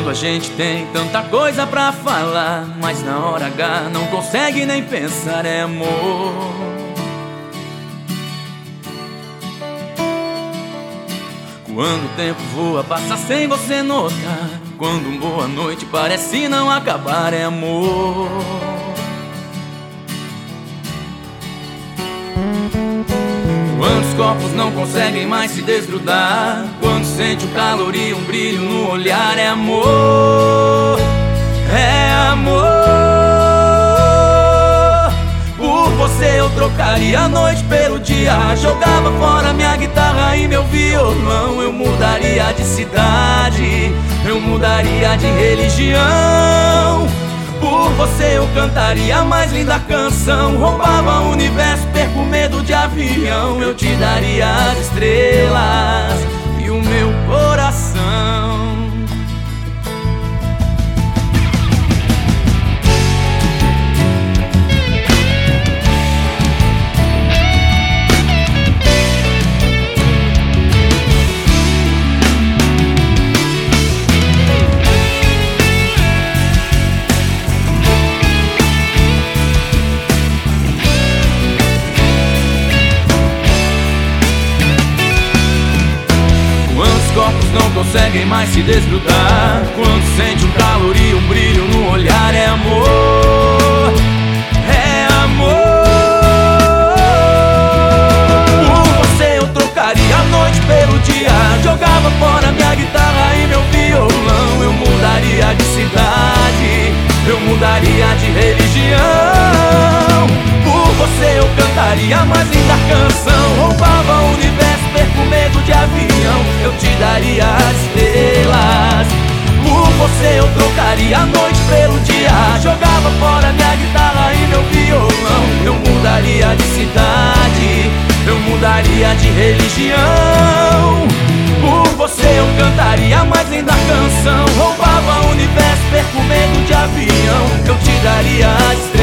Quando a gente tem tanta coisa pra falar, mas na hora H não consegue nem pensar, é amor. Quando o tempo voa, passa sem você notar. Quando uma boa noite parece não acabar, é amor. Quando os corpos não conseguem mais se desgrudar, quando sente o calor e um brilho no olhar, é amor, é amor. Por você eu trocaria a noite pelo dia, jogava fora minha guitarra e meu violão. Eu mudaria de cidade, eu mudaria de religião. Por você eu cantaria a mais linda canção, roubava o universo, perco medo de avião. Eu te daria as estrelas e o meu coração. Corpos não conseguem mais se desgrudar, quando sente um calor e um brilho no olhar, é amor, é amor. Por você eu trocaria a noite pelo dia, jogava fora minha guitarra e meu violão. Eu mudaria de cidade, eu mudaria de religião. Por você eu cantaria a mais linda canção, roubava o universo, perco medo de avião. Eu te daria as estrelas. Por você eu trocaria a noite pelo dia, jogava fora minha guitarra e meu violão. Eu mudaria de cidade, eu mudaria de religião. Por você eu cantaria a mais linda canção, roubava o universo, perco medo de avião. Eu te daria as estrelas.